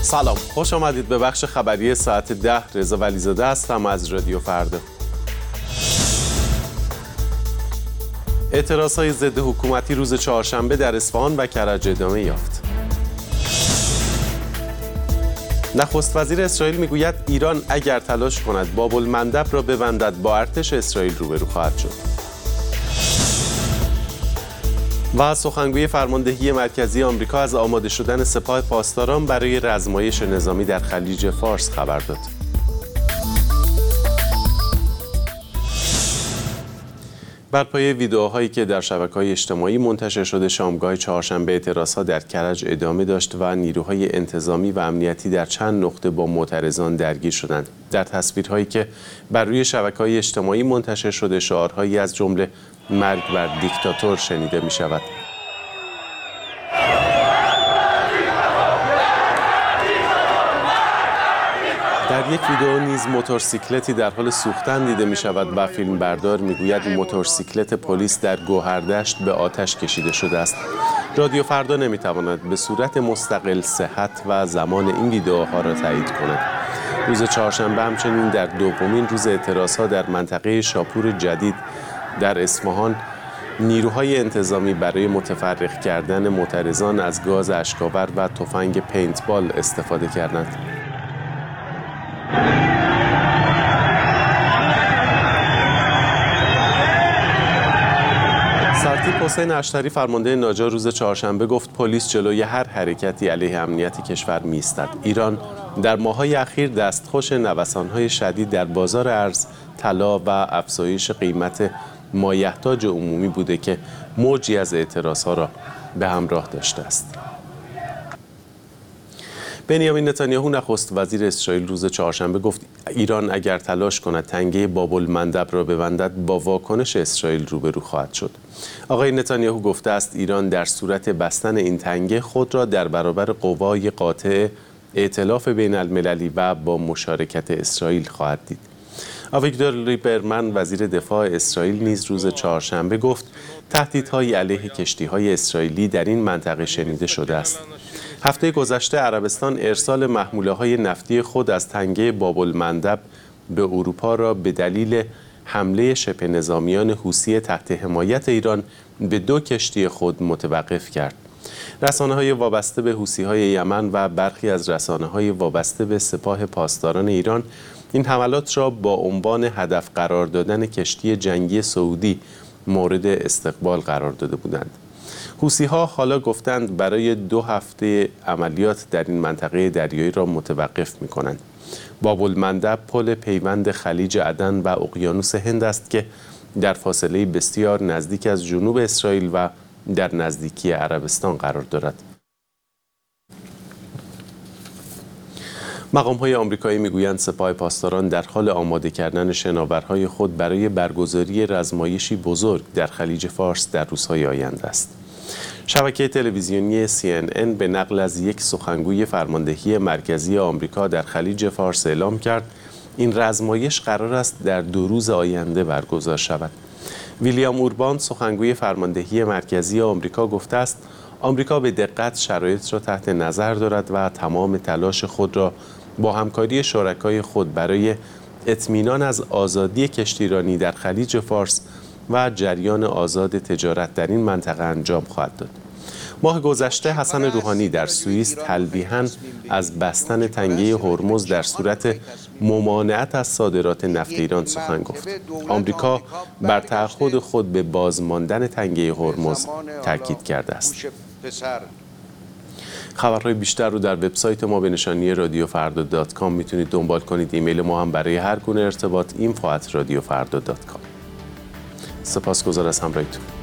سلام، خوش آمدید به بخش خبری ساعت 10. رضا ولیزاده هستم از رادیو فردا. اعتراضهای ضد حکومتی روز چهارشنبه در اصفهان و کرج ادامه یافت. نخست وزیر اسرائیل میگوید ایران اگر تلاش کند باب المندب را ببندد با ارتش اسرائیل روبرو خواهد شد. و سخنگوی فرماندهی مرکزی آمریکا از آماده شدن سپاه پاسداران برای رزمایش نظامی در خلیج فارس خبر داد. بر پایه ویدئوهایی که در شبکه‌های اجتماعی منتشر شده، شامگاه چهارشنبه اعتراضها در کرج ادامه داشت و نیروهای انتظامی و امنیتی در چند نقطه با معترضان درگیر شدند. در تصویرهایی که بر روی شبکه‌های اجتماعی منتشر شده، شعارهایی از جمله مرگ بر دیکتاتور شنیده می شود. در یک ویدئو نیز موتورسیکلتی در حال سوختن دیده می شود و فیلمبردار می گوید موتورسیکلت پلیس در گوهردشت به آتش کشیده شده است. رادیو فردا نمی تواند به صورت مستقل صحت و زمان این ویدئوها را تایید کند. روز چهارشنبه همچنین در دومین روز اعتراضها در منطقه شاپور جدید در اصفهان، نیروهای انتظامی برای متفرق کردن معترضان از گاز اشک‌آور و تفنگ پینتبال استفاده کردند. سرتیپ حسین اشتری فرمانده ناجا روز چهارشنبه گفت پلیس جلوی هر حرکتی علیه امنیت کشور می‌ایستد. ایران در ماه‌های اخیر دستخوش نوسان‌های شدید در بازار ارز، طلا و افزایش قیمت مایحتاج عمومی بوده که موجی از اعتراضها را به همراه داشته است. بنیامین نتانیاهو نخست وزیر اسرائیل روز چهارشنبه گفت ایران اگر تلاش کند تنگه باب المندب را ببندد با واکنش اسرائیل روبرو خواهد شد. آقای نتانیاهو گفته است ایران در صورت بستن این تنگه خود را در برابر قوای قاطع ائتلاف بین المللی و با مشارکت اسرائیل خواهد دید. آویگدور لیبرمن وزیر دفاع اسرائیل نیز روز چهارشنبه گفت تهدیدهای علیه کشتی‌های اسرائیلی در این منطقه شنیده شده است. هفته گذشته عربستان ارسال محموله‌های نفتی خود از تنگه باب المندب به اروپا را به دلیل حمله شبه نظامیان حوثی تحت حمایت ایران به 2 کشتی خود متوقف کرد. رسانه‌های وابسته به حوثی‌های یمن و برخی از رسانه‌های وابسته به سپاه پاسداران ایران این حملات را با عنوان هدف قرار دادن کشتی جنگی سعودی مورد استقبال قرار داده بودند. حوثی‌ها حالا گفتند برای 2 هفته عملیات در این منطقه دریایی را متوقف می‌کنند. باب المندب پل پیوند خلیج عدن و اقیانوس هند است که در فاصله بسیار نزدیک از جنوب اسرائیل و در نزدیکی عربستان قرار دارد. مقام‌های آمریکایی میگویند سپاه پاسداران در حال آماده کردن شناورهای خود برای برگزاری رزمایشی بزرگ در خلیج فارس در روزهای آینده است. شبکه تلویزیونی CNN به نقل از یک سخنگوی فرماندهی مرکزی آمریکا در خلیج فارس اعلام کرد این رزمایش قرار است در 2 روز آینده برگزار شود. ویلیام اوربان سخنگوی فرماندهی مرکزی آمریکا گفته است آمریکا به دقت شرایط را تحت نظر دارد و تمام تلاش خود را با همکاری شرکای خود برای اطمینان از آزادی کشتیرانی در خلیج فارس و جریان آزاد تجارت در این منطقه انجام خواهد داد. ماه گذشته حسن روحانی در سوئیس تلویحاً از بستن تنگه هرمز در صورت ممانعت از صادرات نفت ایران سخن گفت. آمریکا بر تعهد خود به بازماندن تنگه هرمز تاکید کرده است. خبرهای بیشتر رو در وبسایت ما به نشانی radiofrda.com میتونید دنبال کنید. ایمیل ما هم برای هر گونه ارتباط info@radiofrda.com. سپاسگزار از همراهیتون.